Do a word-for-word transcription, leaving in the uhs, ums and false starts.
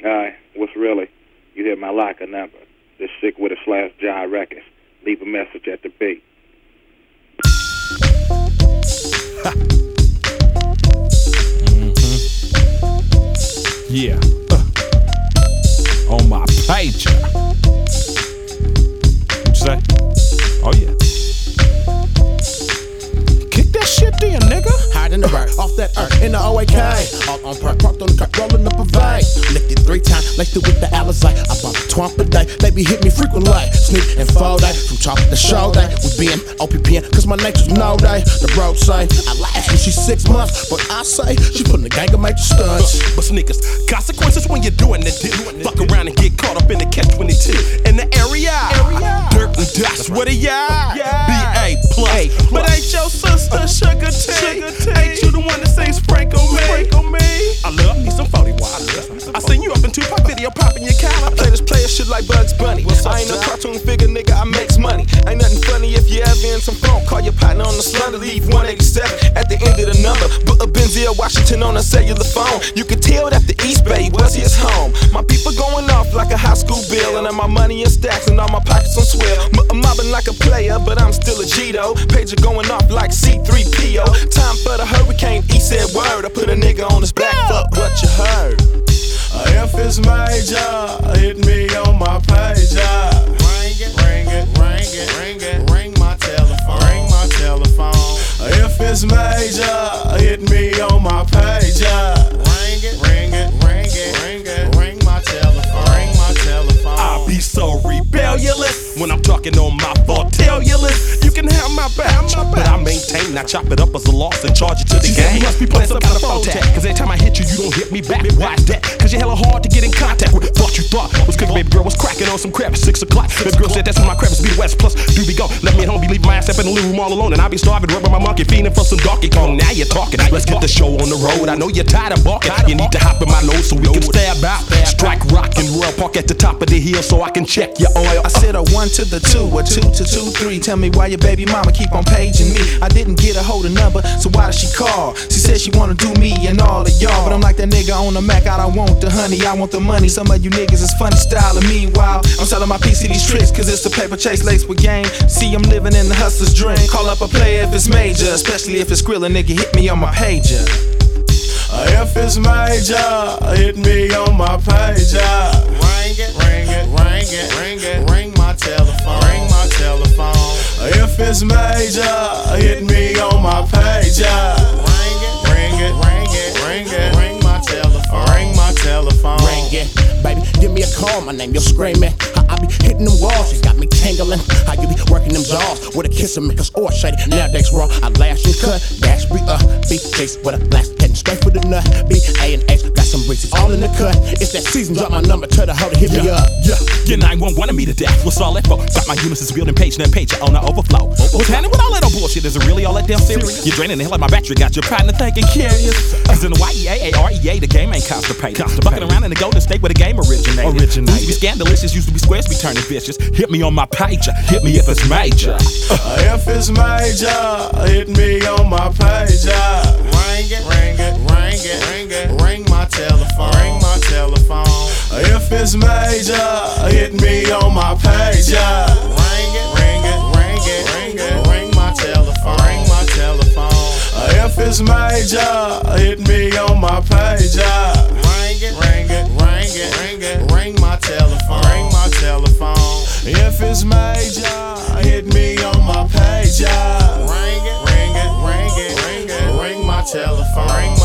Alright, what's really? You hear my locker number. This sick with a slash John Records. Leave a message at the beat. mm-hmm. Yeah. Uh. On my pager. What you say? Oh yeah. Kick that shit in, nigga. Hide in the bird, off that earth, in the O A K. All on perk, parked on the cut, rolling up a vein. Licked it three times, laced it with the alizate. I bump twomp a day, they be hit me frequently. Sneak and fold day, from top to shoulder. We being O P P N, cause my nature's no day. The road say, I last when she's six months. But I say, she putting the gang of major stunts. But sneakers, consequences when you're doing it, dude. Fuck around and get caught up in the catch twenty-two. In the area, area. Dirt and dust, what are y'all? Yeah. B A plus. But ain't your sister Sugar T? Ain't you the one that sings Frank on me? I love me some forty watts. I seen you up in Tupac video popping your collar. I play this player shit like Bugs Bunny. I ain't no cartoon figure, nigga, I makes money. Ain't nothing funny if you ever in some phone. Call your partner on the slaughter, leave one eighty-seven at the end of the number. But a Benzia Washington on a cellular phone. You could tell that the East Bay was his home. My people going off like a high school bill. And my money in stacks and all my pockets on swell. I'm mobbing like a player, but I'm still a G-Do. Pager going off like C three P O. Time for the hurricane, E said word. I put a nigga on his back, fuck what you heard. If it's major, hit me on my pager. Ring it, ring it, ring it, ring it, ring my telephone, ring my telephone. If it's major, hit me on my pager. Ring it, ring it, ring it, ring it, ring my telephone, ring my telephone. I be so rebellious when I'm talking on my fortellulous. You can have my back, but I maintain, I chop it up as a loss and charge it to the She game. said you must be playing some kind of phone tag, cause every time I hit you, you don't hit me back. Why is that? Cause you're hella hard to get in contact with. Thought you thought was cooking, baby girl was cracking on some crap at six o'clock. Baby girl said that's when my crap is be the West plus do be go. Let me at home, be leaving my ass up in the living room all alone, and I be starving, rubbing my monkey, feeding for some Donkey Kong. Now you're talking, let's get the show on the road. I know you're tired of barking, you need to hop in my nose so we can stab out. Strike, rock, and roll, park at the top of the hill so I can check your oil. I said a one to the two, a two to two, three. Tell me why your baby mama keep on paging me. I didn't get a hold of number, so why did she call? She said she wanna do me and all of y'all, but I'm like that nigga on the Mac. I don't want the honey, I want the money. Some of you niggas is funny style, and meanwhile I'm selling my P C these tricks, cause it's the paper chase laced with game. See, I'm living in the hustler's dream. Call up a player if it's major, especially if it's Skrilla, nigga, hit me on my pager. If it's major, hit me on my pager. Ring it, ring it, ring it, ring it, ring my telephone, ring my telephone. If it's major, hit me on my pager. Ring it, ring it, ring it, ring it, ring my telephone, ring my telephone. Ring it, baby, give me a call, my name, you're screaming. How I be hitting them walls, you got me tangling. How you be working them jaws with a kiss and make us all shady. Nowadays raw, I lash and cut, dash, be uh, be chase with a blast, heading straight for the nut. B, A, and H, got some breezes all in the cut. It's that season, drop my number, tell the hoe to hit me up. Yeah, your nine one one me to death. What's all that for? Got my Ulysses building page, and page on the overflow. What's happening with all that old bullshit? Is it really all that damn serious? You're draining the hell out of my battery, got your partner thinking curious. Cause in the Y E A A R E A, the game ain't constipated. Bucking around in the Golden State where the game originated. Originated. Used to be scandalous, used to be squares, be turning vicious. Hit me on my pager, hit me if it's major. Uh. If it's major, hit me on my pager. Ring it, ring it, ring it, ring it, ring my telephone, ring my telephone. If it's major, hit me on my pager. Ring it, ring it, ring it, ring it, ring my telephone, ring my telephone. If it's major, hit me on my pager. Ring it, ring it, ring it, ring it, ring my telephone, ring my telephone. If it's major, hit me on my pager. Ring it, ring it, ring it, ring it, ring my telephone, ring my